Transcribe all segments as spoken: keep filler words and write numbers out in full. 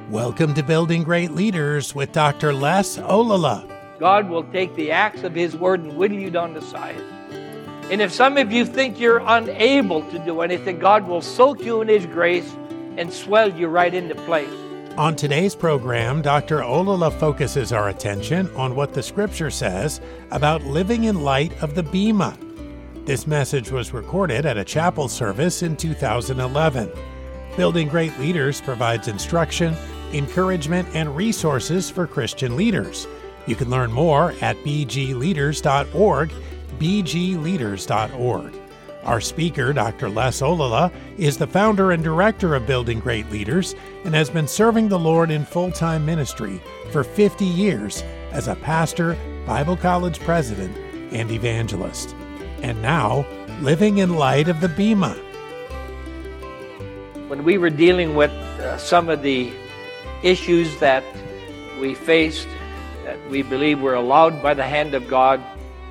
Welcome to Building Great Leaders with Doctor Les Olala. God will take the axe of His Word and whittle you down to size. And if some of you think you're unable to do anything, God will soak you in His grace and swell you right into place. On today's program, Doctor Olala focuses our attention on what the Scripture says about living in light of the Bema. This message was recorded at a chapel service in two thousand eleven. Building Great Leaders provides instruction, encouragement, and resources for Christian leaders. You can learn more at b g leaders dot org, b g leaders dot org. Our speaker, Doctor Les Olala, is the founder and director of Building Great Leaders and has been serving the Lord in full-time ministry for fifty years as a pastor, Bible college president, and evangelist. And now, living in light of the Bema. When we were dealing with uh, some of the issues that we faced, that we believe were allowed by the hand of God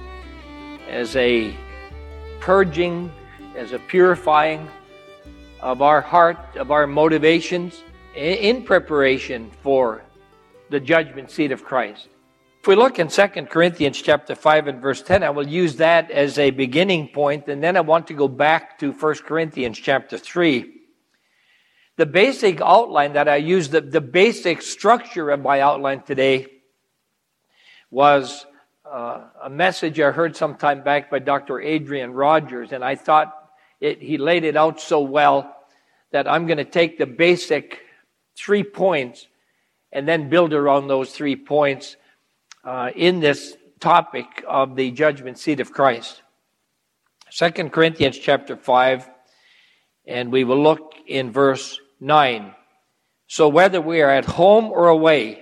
as a purging, as a purifying of our heart, of our motivations, in preparation for the judgment seat of Christ. If we look in Second Corinthians chapter five and verse ten, I will use that as a beginning point, and then I want to go back to First Corinthians chapter three. The basic outline that I used, the, the basic structure of my outline today was uh, a message I heard some time back by Doctor Adrian Rogers, and I thought it, he laid it out so well that I'm going to take the basic three points and then build around those three points uh, in this topic of the judgment seat of Christ. Second Corinthians chapter five, and we will look in verse nine. So whether we are at home or away,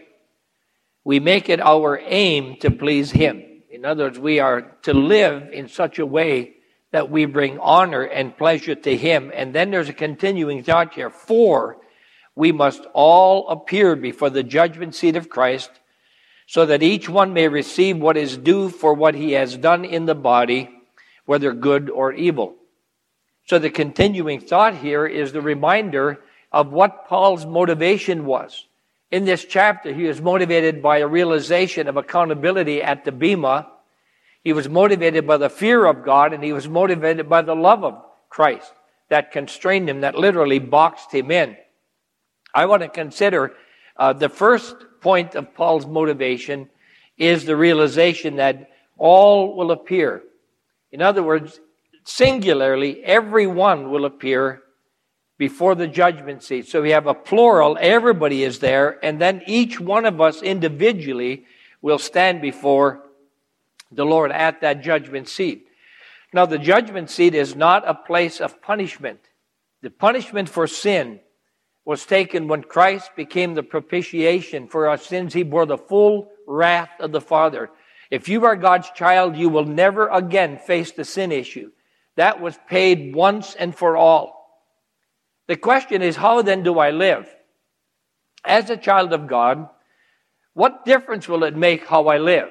we make it our aim to please Him. In other words, we are to live in such a way that we bring honor and pleasure to Him. And then there's a continuing thought here. For we must all appear before the judgment seat of Christ, so that each one may receive what is due for what he has done in the body, whether good or evil. So the continuing thought here is the reminder of what Paul's motivation was. In this chapter, he was motivated by a realization of accountability at the Bema. He was motivated by the fear of God, and he was motivated by the love of Christ that constrained him, that literally boxed him in. I want to consider uh, the first point of Paul's motivation is the realization that all will appear. In other words, singularly, everyone will appear before the judgment seat. So we have a plural, everybody is there, and then each one of us individually will stand before the Lord at that judgment seat. Now, the judgment seat is not a place of punishment. The punishment for sin was taken when Christ became the propitiation for our sins. He bore the full wrath of the Father. If you are God's child, you will never again face the sin issue. That was paid once and for all. The question is, how then do I live? As a child of God, what difference will it make how I live?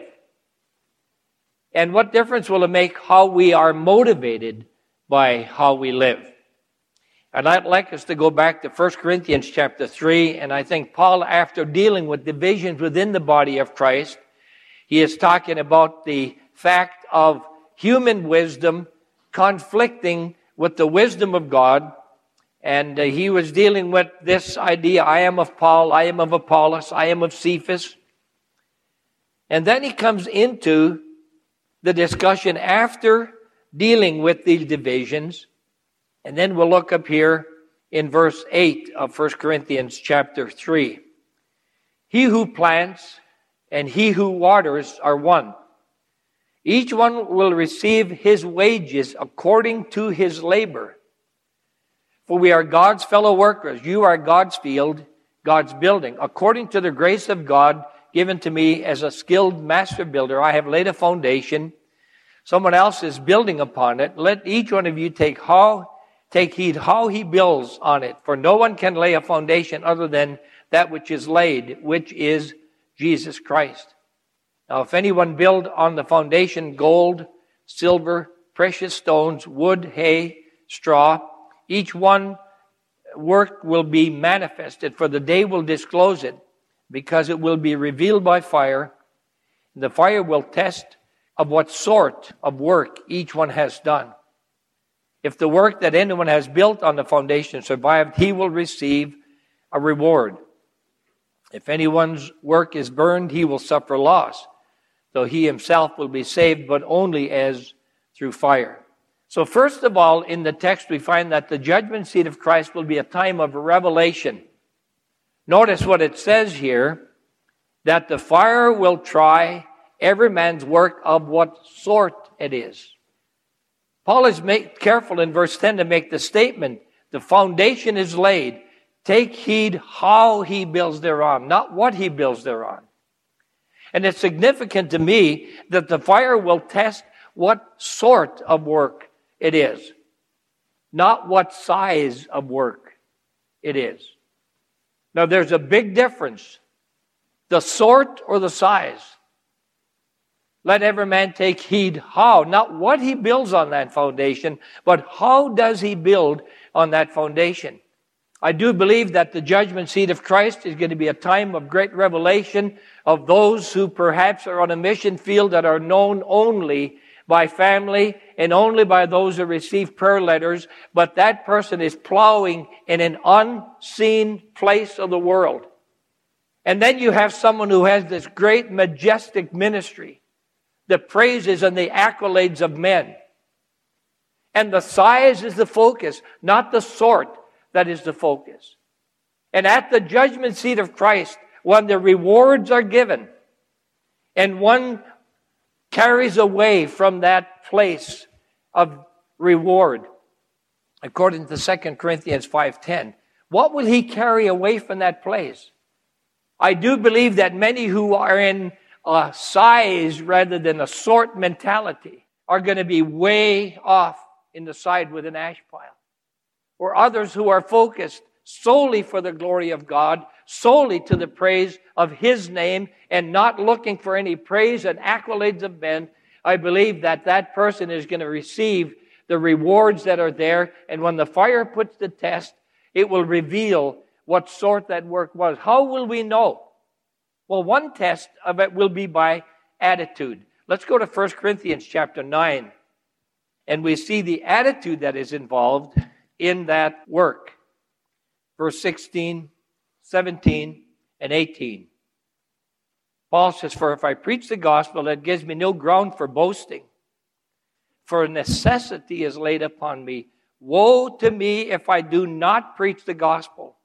And what difference will it make how we are motivated by how we live? And I'd like us to go back to First Corinthians chapter three, and I think Paul, after dealing with divisions within the body of Christ, he is talking about the fact of human wisdom conflicting with the wisdom of God. And uh, he was dealing with this idea, I am of Paul, I am of Apollos, I am of Cephas. And then he comes into the discussion after dealing with these divisions. And then we'll look up here in verse eight of First Corinthians chapter three. He who plants and he who waters are one. Each one will receive his wages according to his labor. For we are God's fellow workers. You are God's field, God's building. According to the grace of God given to me as a skilled master builder, I have laid a foundation. Someone else is building upon it. Let each one of you take how, take heed how he builds on it. For no one can lay a foundation other than that which is laid, which is Jesus Christ. Now, if anyone build on the foundation gold, silver, precious stones, wood, hay, straw, each one work will be manifested, for the day will disclose it, because it will be revealed by fire. The fire will test of what sort of work each one has done. If the work that anyone has built on the foundation survived, he will receive a reward. If anyone's work is burned, he will suffer loss, though he himself will be saved, but only as through fire. So first of all, in the text, we find that the judgment seat of Christ will be a time of revelation. Notice what it says here, that the fire will try every man's work of what sort it is. Paul is make, careful in verse ten to make the statement, the foundation is laid. Take heed how he builds thereon, not what he builds thereon. And it's significant to me that the fire will test what sort of work it is, not what size of work it is. Now, there's a big difference. The sort or the size. Let every man take heed how, not what he builds on that foundation, but how does he build on that foundation. I do believe that the judgment seat of Christ is going to be a time of great revelation of those who perhaps are on a mission field that are known only by family and only by those who receive prayer letters, but that person is plowing in an unseen place of the world. And then you have someone who has this great majestic ministry, the praises and the accolades of men. And the size is the focus, not the sort that is the focus. And at the judgment seat of Christ, when the rewards are given, and one carries away from that place of reward, according to Second Corinthians five ten, what will he carry away from that place? I do believe that many who are in a size rather than a sort mentality are going to be way off in the side with an ash pile. Or others who are focused solely for the glory of God, solely to the praise of His name, and not looking for any praise and accolades of men, I believe that that person is going to receive the rewards that are there, and when the fire puts the test, it will reveal what sort that work was. How will we know? Well, one test of it will be by attitude. Let's go to First Corinthians chapter nine, and we see the attitude that is involved in that work. Verse sixteen, seventeen, and eighteen. Paul says, "For if I preach the gospel, that gives me no ground for boasting. For a necessity is laid upon me. Woe to me if I do not preach the gospel.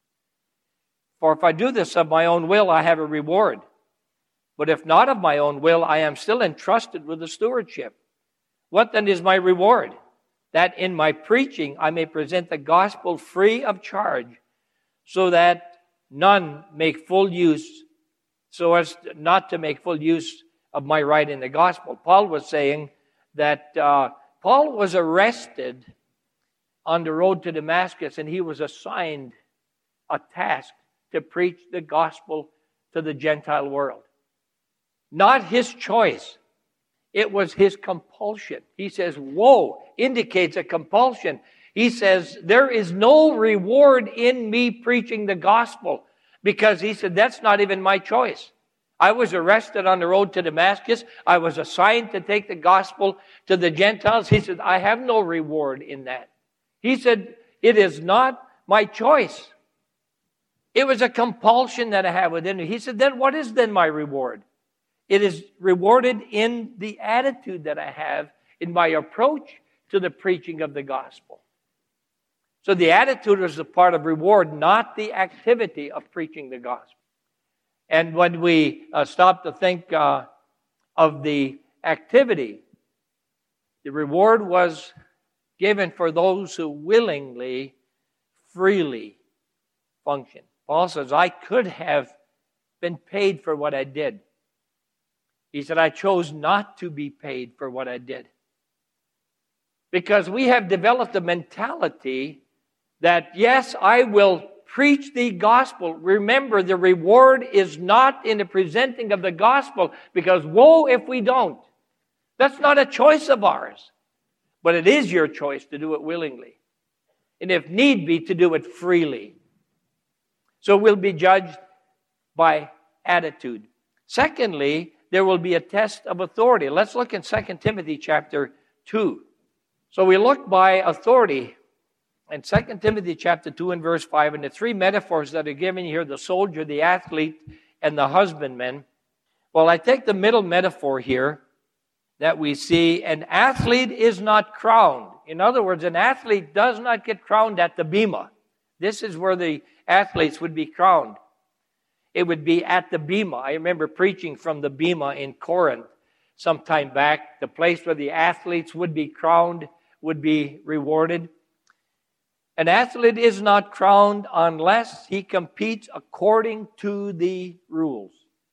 For if I do this of my own will, I have a reward. But if not of my own will, I am still entrusted with the stewardship. What then is my reward? That in my preaching I may present the gospel free of charge, so that none make full use, so as not to make full use of my right in the gospel." Paul was saying that uh, Paul was arrested on the road to Damascus, and he was assigned a task to preach the gospel to the Gentile world. Not his choice. It was his compulsion. He says, woe, indicates a compulsion. He says, there is no reward in me preaching the gospel, because he said, that's not even my choice. I was arrested on the road to Damascus. I was assigned to take the gospel to the Gentiles. He said, I have no reward in that. He said, it is not my choice. It was a compulsion that I have within me. He said, then what is then my reward? It is rewarded in the attitude that I have in my approach to the preaching of the gospel. So the attitude is a part of reward, not the activity of preaching the gospel. And when we uh, stop to think uh, of the activity, the reward was given for those who willingly, freely function. Paul says, I could have been paid for what I did. He said, I chose not to be paid for what I did. Because we have developed a mentality that, yes, I will preach the gospel. Remember, the reward is not in the presenting of the gospel, because woe if we don't. That's not a choice of ours. But it is your choice to do it willingly. and if need be, to do it freely. So we'll be judged by attitude. Secondly, there will be a test of authority. Let's look in Second Timothy chapter two. So we look by authority in Second Timothy chapter two and verse five, and the three metaphors that are given here, the soldier, the athlete, and the husbandman. Well, I take the middle metaphor here that we see, an athlete is not crowned. In other words, an athlete does not get crowned at the bema. This is where the athletes would be crowned. It would be at the bema. I remember preaching from the bema in Corinth some time back, the place where the athletes would be crowned, would be rewarded. An athlete is not crowned unless he competes according to the rules.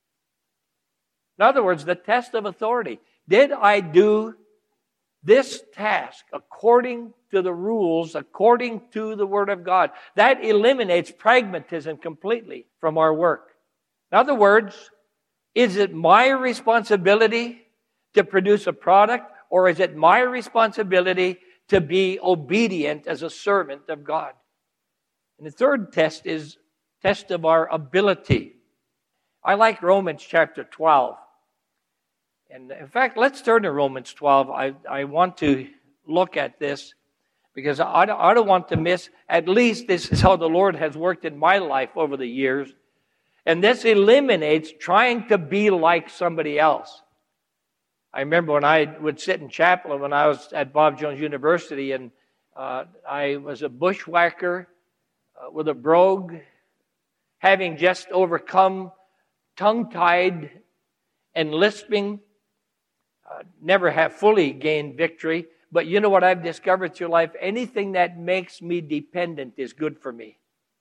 In other words, the test of authority. Did I do this task according to the rules, according to the Word of God? That eliminates pragmatism completely from our work. In other words, is it my responsibility to produce a product, or is it my responsibility to be obedient as a servant of God? And the third test is test of our ability. I like Romans chapter twelve. And in fact, let's turn to Romans twelve. I, I want to look at this because I don't, I don't want to miss, at least this is how the Lord has worked in my life over the years. And this eliminates trying to be like somebody else. I remember when I would sit in chapel when I was at Bob Jones University, and uh, I was a bushwhacker uh, with a brogue, having just overcome tongue-tied and lisping. Uh, never have fully gained victory. But you know what I've discovered through life? Anything that makes me dependent is good for me.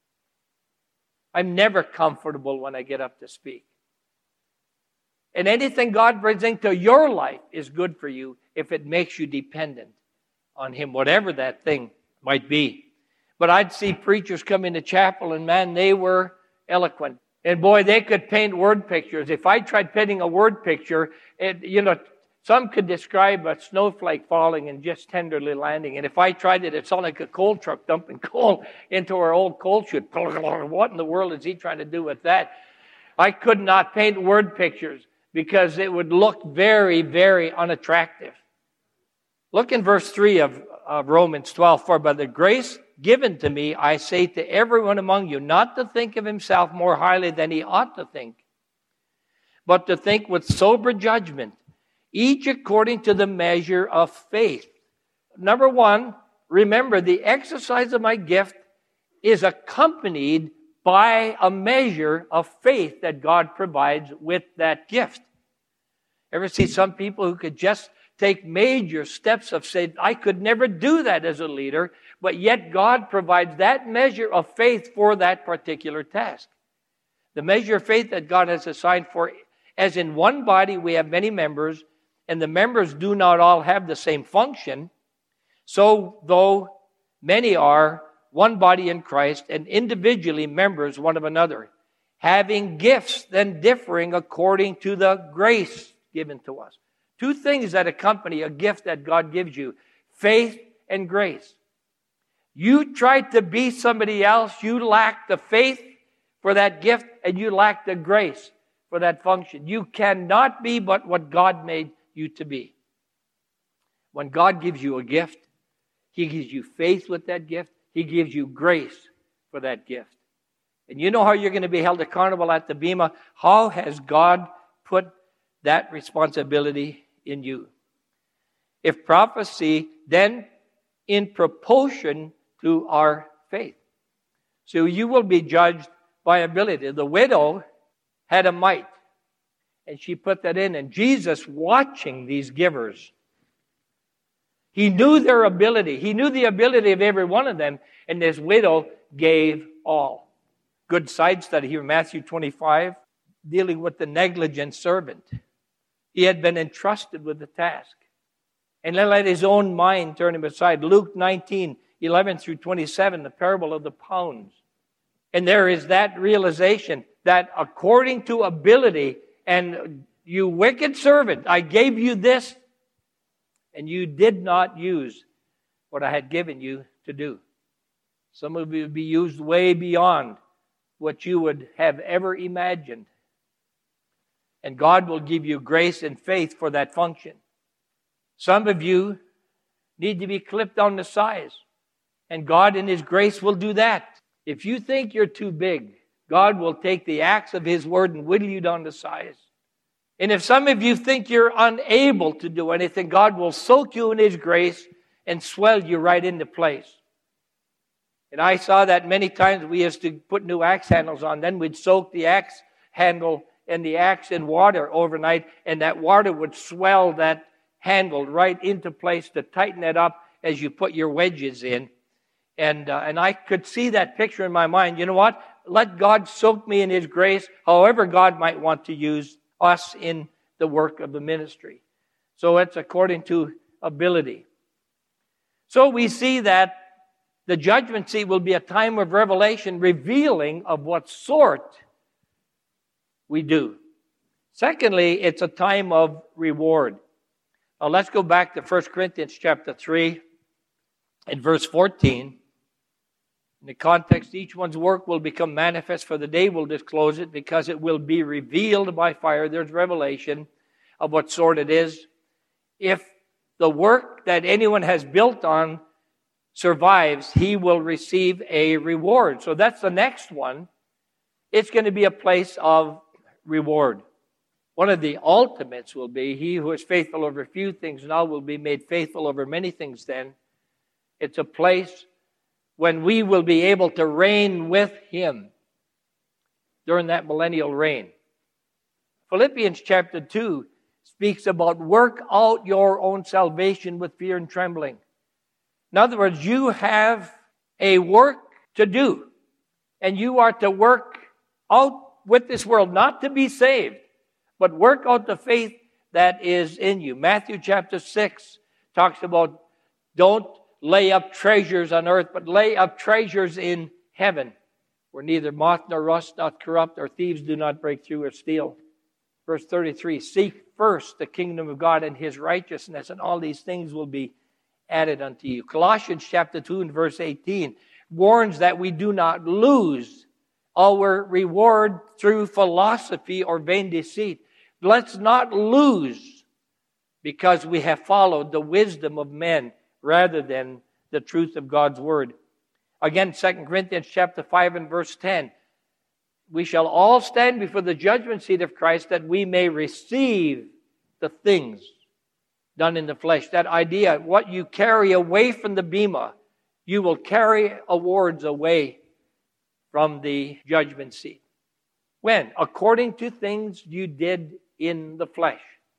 I'm never comfortable when I get up to speak. And anything God brings into your life is good for you if it makes you dependent on Him, whatever that thing might be. But I'd see preachers come into chapel, and man, they were eloquent. And boy, they could paint word pictures. If I tried painting a word picture, it, you know, some could describe a snowflake falling and just tenderly landing. And if I tried it, it sounded like a coal truck dumping coal into our old coal chute. What in the world is he trying to do with that? I could not paint word pictures because it would look very, very unattractive. Look in verse three of, of Romans twelve. For by the grace given to me, I say to everyone among you, not to think of himself more highly than he ought to think, but to think with sober judgment, each according to the measure of faith. Number one, remember, the exercise of my gift is accompanied by a measure of faith that God provides with that gift. Ever see some people who could just take major steps of saying, I could never do that as a leader, but yet God provides that measure of faith for that particular task. The measure of faith that God has assigned for, as in one body we have many members, and the members do not all have the same function, so though many are one body in Christ and individually members one of another, having gifts then differing according to the grace given to us. Two things that accompany a gift that God gives you: faith and grace. You try to be somebody else, you lack the faith for that gift, and you lack the grace for that function. You cannot be but what God made you to be. When God gives you a gift, He gives you faith with that gift. He gives you grace for that gift. And you know how you're going to be held accountable at the bema? How has God put that responsibility in you? If prophecy, then in proportion to our faith. So you will be judged by ability. The widow had a mite, and she put that in. And Jesus, watching these givers, He knew their ability. He knew the ability of every one of them. And this widow gave all. Good side study here, Matthew twenty-five, dealing with the negligent servant. He had been entrusted with the task, and then let his own mind turn him aside. Luke nineteen, eleven through twenty-seven, the parable of the pounds. And there is that realization that according to ability, and you wicked servant, I gave you this, and you did not use what I had given you to do. Some of you will be used way beyond what you would have ever imagined. And God will give you grace and faith for that function. Some of you need to be clipped on the size. And God in His grace will do that. If you think you're too big, God will take the axe of His word and whittle you down to size. And if some of you think you're unable to do anything, God will soak you in His grace and swell you right into place. And I saw that many times. We used to put new axe handles on. Then we'd soak the axe handle and the axe in water overnight, and that water would swell that handle right into place to tighten it up as you put your wedges in. And uh, and I could see that picture in my mind. You know what? Let God soak me in His grace, however God might want to use us in the work of the ministry. So it's according to ability. So we see that the judgment seat will be a time of revelation, revealing of what sort we do. Secondly, it's a time of reward. Now let's go back to First Corinthians chapter three and verse fourteen. In the context, each one's work will become manifest, for the day will disclose it, because it will be revealed by fire. There's revelation of what sort it is. If the work that anyone has built on survives, he will receive a reward. So that's the next one. It's going to be a place of reward. One of the ultimates will be, he who is faithful over few things now will be made faithful over many things then. It's a place when we will be able to reign with Him during that millennial reign. Philippians chapter two speaks about work out your own salvation with fear and trembling. In other words, you have a work to do, and you are to work out with this world, not to be saved, but work out the faith that is in you. Matthew chapter six talks about don't lay up treasures on earth, but lay up treasures in heaven, where neither moth nor rust doth corrupt, or thieves do not break through or steal. Verse thirty-three, seek first the kingdom of God and His righteousness, and all these things will be added unto you. Colossians chapter two and verse eighteen warns that we do not lose our reward through philosophy or vain deceit. Let's not lose because we have followed the wisdom of men rather than the truth of God's word. Again, Second Corinthians chapter five and verse ten. We shall all stand before the judgment seat of Christ, that we may receive the things done in the flesh. That idea, what you carry away from the bema, you will carry awards away from the judgment seat. When? According to things you did in the flesh.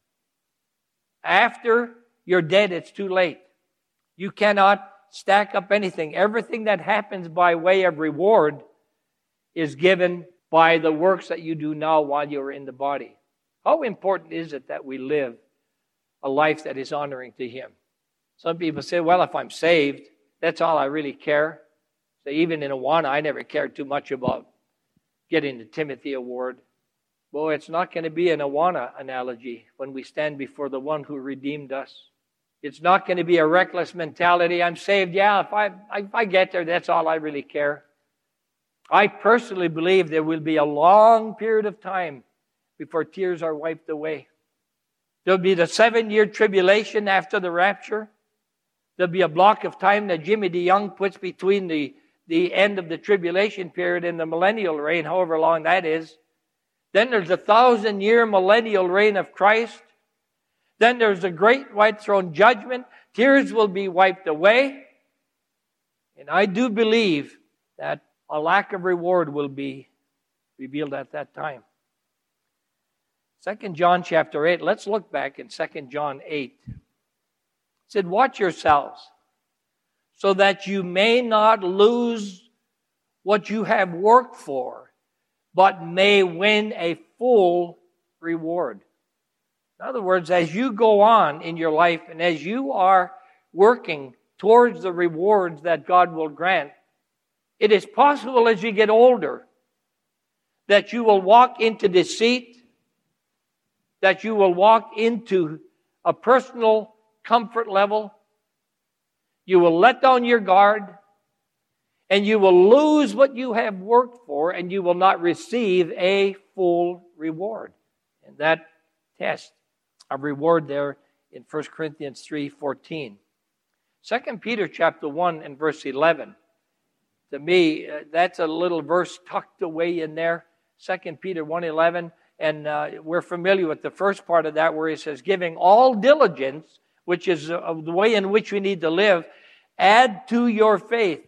After you're dead, it's too late. You cannot stack up anything. Everything that happens by way of reward is given by the works that you do now while you're in the body. How important is it that we live a life that is honoring to Him? Some people say, well, if I'm saved, that's all I really care. So even in Awana, I never cared too much about getting the Timothy Award. Boy, it's not going to be an Awana analogy when we stand before the one who redeemed us. It's not going to be a reckless mentality. I'm saved. Yeah, if I, if I get there, that's all I really care. I personally believe there will be a long period of time before tears are wiped away. There'll be the seven-year tribulation after the rapture. There'll be a block of time that Jimmy DeYoung puts between the, the end of the tribulation period and the millennial reign, however long that is. Then there's a thousand-year millennial reign of Christ. Then there's the great white throne judgment. Tears will be wiped away. And I do believe that a lack of reward will be revealed at that time. Second John chapter eight. Let's look back in Second John eight. It said, watch yourselves so that you may not lose what you have worked for, but may win a full reward. In other words, as you go on in your life and as you are working towards the rewards that God will grant, it is possible as you get older that you will walk into deceit, that you will walk into a personal comfort level. You will let down your guard, and you will lose what you have worked for, and you will not receive a full reward. And that test of reward there in First Corinthians three fourteen. Second Peter chapter one and verse eleven. To me, uh, that's a little verse tucked away in there. Second Peter one eleven. And uh, we're familiar with the first part of that where he says, giving all diligence, which is uh, the way in which we need to live, add to your faith.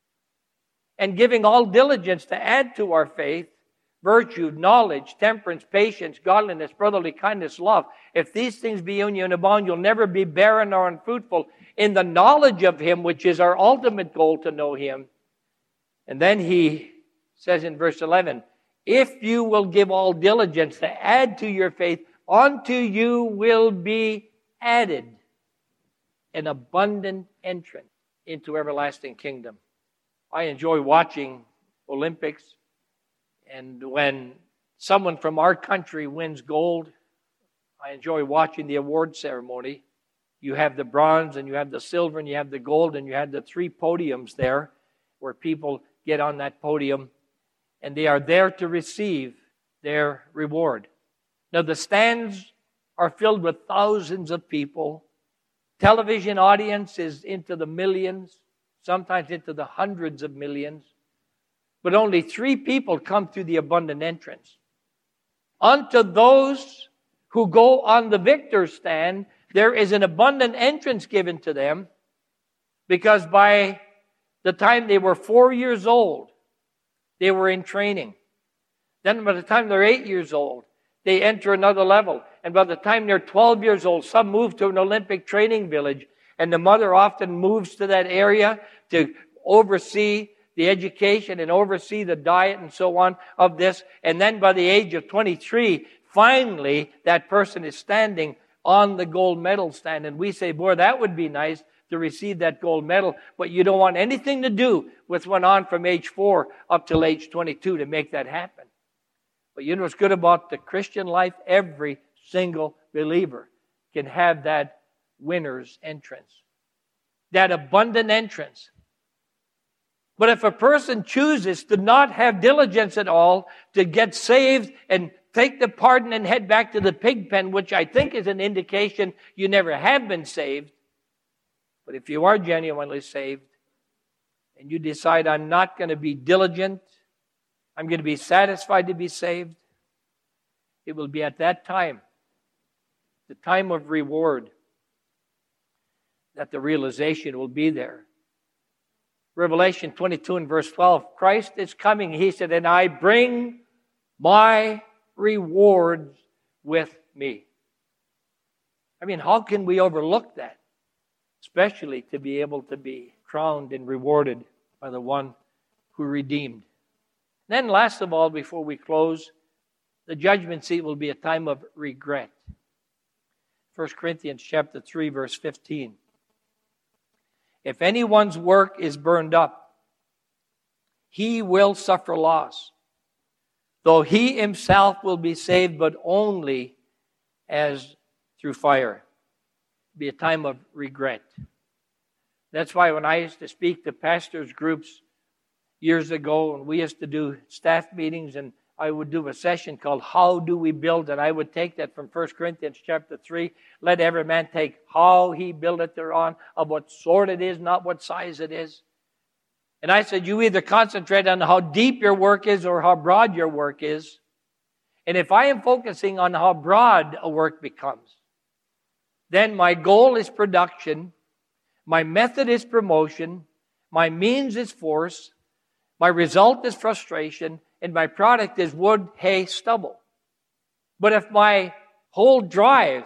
And giving all diligence to add to our faith, virtue, knowledge, temperance, patience, godliness, brotherly kindness, love. If these things be in you and abound, you'll never be barren or unfruitful in the knowledge of Him, which is our ultimate goal, to know Him. And then he says in verse eleven, if you will give all diligence to add to your faith, unto you will be added an abundant entrance into everlasting kingdom. I enjoy watching Olympics, and when someone from our country wins gold, I enjoy watching the award ceremony. You have the bronze, and you have the silver, and you have the gold, and you have the three podiums there where people get on that podium, and they are there to receive their reward. Now, the stands are filled with thousands of people. Television audience is into the millions, sometimes into the hundreds of millions. But only three people come through the abundant entrance. Unto those who go on the victor's stand, there is an abundant entrance given to them, because by the time they were four years old, they were in training. Then by the time they're eight years old, they enter another level. And by the time they're twelve years old, some move to an Olympic training village, and the mother often moves to that area to oversee the education and oversee the diet and so on of this. And then by the age of twenty-three, finally, that person is standing on the gold medal stand. And we say, boy, that would be nice to receive that gold medal, but you don't want anything to do with went on from age four up till age twenty-two to make that happen. But you know what's good about the Christian life? Every single believer can have that winner's entrance, that abundant entrance. But if a person chooses to not have diligence at all, to get saved and take the pardon and head back to the pig pen, which I think is an indication you never have been saved. But if you are genuinely saved and you decide, I'm not going to be diligent, I'm going to be satisfied to be saved, it will be at that time, the time of reward, that the realization will be there. Revelation twenty-two and verse twelve, Christ is coming, He said, and I bring my rewards with me. I mean, how can we overlook that? Especially to be able to be crowned and rewarded by the one who redeemed. Then last of all, before we close, the judgment seat will be a time of regret. First Corinthians chapter three, verse fifteen. If anyone's work is burned up, he will suffer loss, though he himself will be saved, but only as through fire. It'll be a time of regret. That's why when I used to speak to pastors' groups years ago, and we used to do staff meetings, and I would do a session called How Do We Build? And I would take that from First Corinthians chapter three. Let every man take how he buildeth thereon, of what sort it is, not what size it is. And I said, you either concentrate on how deep your work is or how broad your work is. And if I am focusing on how broad a work becomes, then my goal is production, my method is promotion, my means is force, my result is frustration, and my product is wood, hay, stubble. But if my whole drive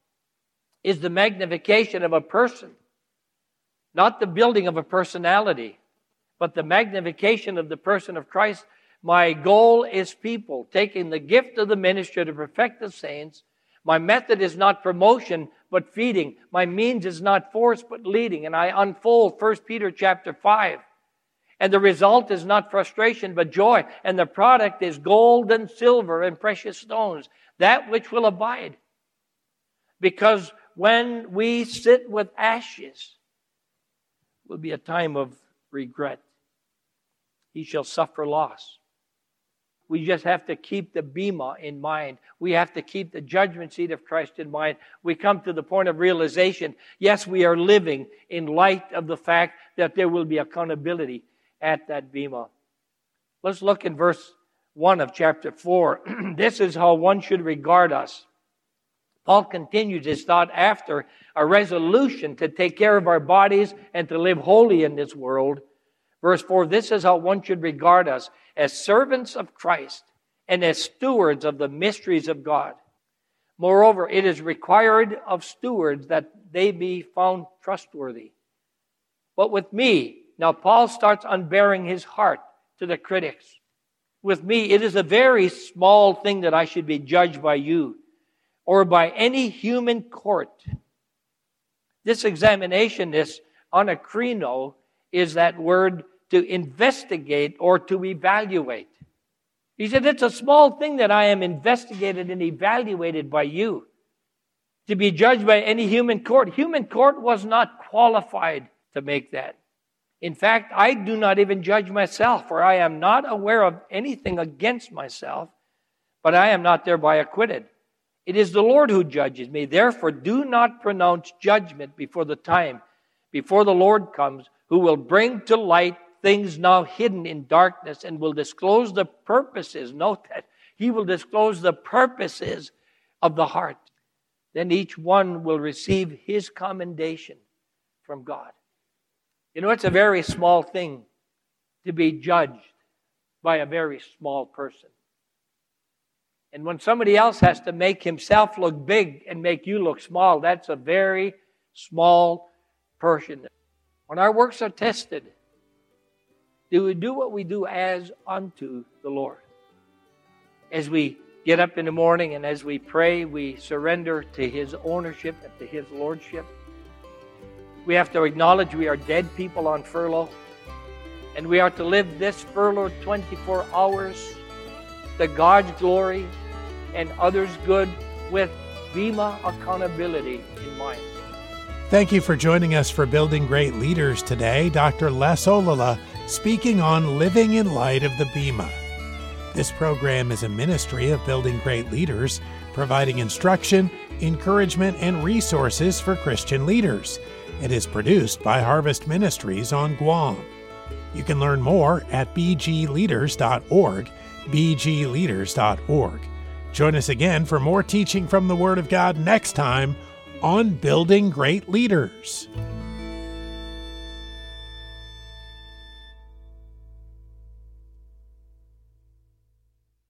is the magnification of a person, not the building of a personality, but the magnification of the person of Christ, my goal is people, taking the gift of the ministry to perfect the saints. My method is not promotion, but feeding. My means is not force, but leading. And I unfold First Peter chapter five. And the result is not frustration, but joy. And the product is gold and silver and precious stones, that which will abide. Because when we sit with ashes, will be a time of regret. he shall suffer loss. We just have to keep the bema in mind. We have to keep the judgment seat of Christ in mind. We come to the point of realization, yes, we are living in light of the fact that there will be accountability at that bema. Let's look in verse one of chapter four. This is how one should regard us. Paul continues his thought after a resolution to take care of our bodies and to live holy in this world. Verse four, this is how one should regard us, as servants of Christ and as stewards of the mysteries of God. Moreover, it is required of stewards that they be found trustworthy. But with me, now Paul starts unbearing his heart to the critics. With me, it is a very small thing that I should be judged by you or by any human court. This examination, this anakrino, is that word to investigate or to evaluate. He said, it's a small thing that I am investigated and evaluated by you. To be judged by any human court. Human court was not qualified to make that. In fact, I do not even judge myself, for I am not aware of anything against myself, but I am not thereby acquitted. It is the Lord who judges me. Therefore, do not pronounce judgment before the time, before the Lord comes, who will bring to light things now hidden in darkness and will disclose the purposes. Note that. He will disclose the purposes of the heart. Then each one will receive his commendation from God. You know, it's a very small thing to be judged by a very small person. And when somebody else has to make himself look big and make you look small, that's a very small person. When our works are tested, do we do what we do as unto the Lord? As we get up in the morning and as we pray, we surrender to His ownership and to His lordship. We have to acknowledge we are dead people on furlough, and we are to live this furlough twenty-four hours to God's glory and others' good with bema accountability in mind. Thank you for joining us for Building Great Leaders today. Doctor Les Olala speaking on living in light of the bema. This program is a ministry of Building Great Leaders, providing instruction, encouragement, and resources for Christian leaders. It is produced by Harvest Ministries on Guam. You can learn more at b g leaders dot org, b g leaders dot org. Join us again for more teaching from the Word of God next time on Building Great Leaders.